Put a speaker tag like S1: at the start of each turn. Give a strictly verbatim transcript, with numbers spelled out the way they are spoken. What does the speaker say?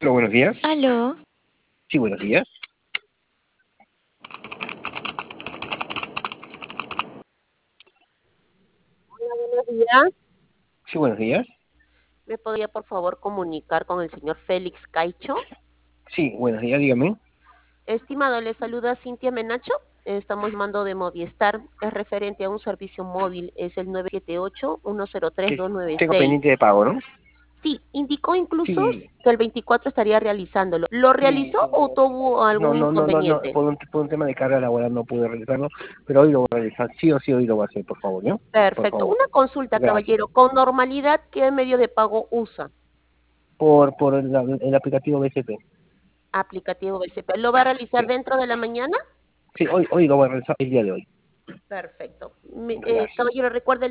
S1: Hola, buenos días.
S2: Aló.
S1: Sí, buenos días.
S3: Hola, buenos días.
S1: Sí, buenos días.
S3: ¿Me podría, por favor, comunicar con el señor Félix Caicho?
S1: Sí, buenos días, dígame.
S3: Estimado, le saluda Cintia Menacho. Estamos llamando de Movistar. Es referente a un servicio móvil. Es el nueve siete ocho, uno cero tres,
S1: Que
S3: dos nueve
S1: tengo
S3: seis.
S1: pendiente de pago, ¿no?
S3: Sí, indicó incluso
S1: Sí,
S3: que el veinticuatro estaría realizándolo. ¿Lo
S1: sí,
S3: realizó
S1: sí.
S3: o tuvo
S1: No,
S3: algún
S1: no, no, no, no.
S3: inconveniente?
S1: Por un, por un tema de carga laboral no pude realizarlo, pero hoy lo voy a realizar. Sí o sí, hoy lo voy a hacer, por favor, ¿no? Por
S3: Perfecto.
S1: favor.
S3: Una consulta,
S1: Gracias.
S3: caballero. Con normalidad, ¿qué medio de pago usa?
S1: Por, por el, el aplicativo B C P.
S3: Aplicativo B C P. ¿Lo va a realizar
S1: Sí.
S3: dentro de la mañana?
S1: Sí, hoy, hoy lo voy a realizar el día de hoy.
S3: Perfecto. Mi- eh,
S1: Gracias.
S3: caballero, recuerde